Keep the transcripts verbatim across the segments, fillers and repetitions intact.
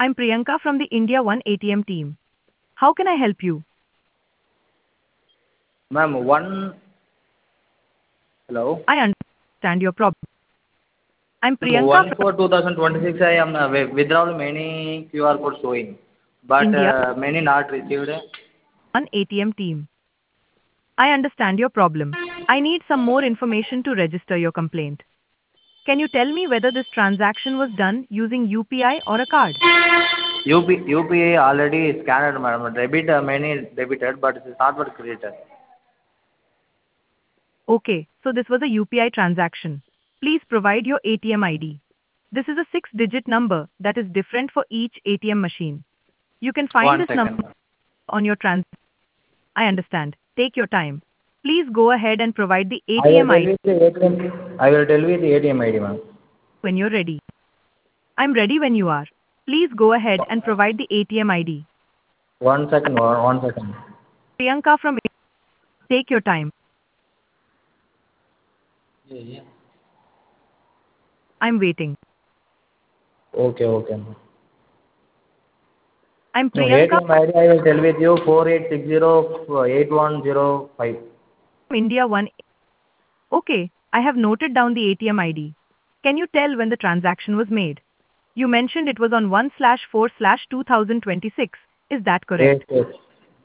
I'm Priyanka from the India One A T M team. How can I help you? Ma'am, one. Hello? I understand your problem. I'm Ma'am, Priyanka one from for two thousand twenty-six, I am uh, wi- withdrawal many Q R codes showing, but India uh, many not received. One A T M team. I understand your problem. I need some more information to register your complaint. Can you tell me whether this transaction was done using U P I or a card? U P, U P I already scanned, madam. Debit uh, many debited, but it is not what created. Okay, so this was a U P I transaction. Please provide your A T M I D. This is a six digit number that is different for each A T M machine. You can find One this number second. ma'am. on your trans. I understand. Take your time. Please go ahead and provide the I will A T M tell I D you the A T M. I will tell you the A T M I D, ma'am. when you're ready. I'm ready when you are. Please go ahead and provide the A T M I D. One second, one one second. Priyanka from Take your time. Yeah, yeah. I'm waiting. Okay, okay. ma'am. I'm No, Priyanka A T M I D I will tell with you four eight six zero eight one zero five. from India One. Okay, I have noted down the A T M I D. Can you tell when the transaction was made? You mentioned it was on one slash four slash two thousand twenty-six. Is that Yes, correct? yes.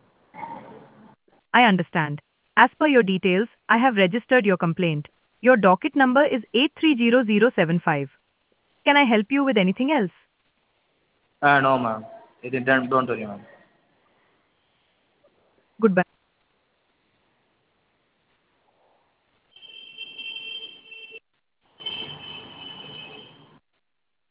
I understand. As per your details, I have registered your complaint. Your docket number is eight three zero zero seven five. Can I help you with anything else? Uh, no, ma'am. It is done. Don't worry, ma'am. Goodbye.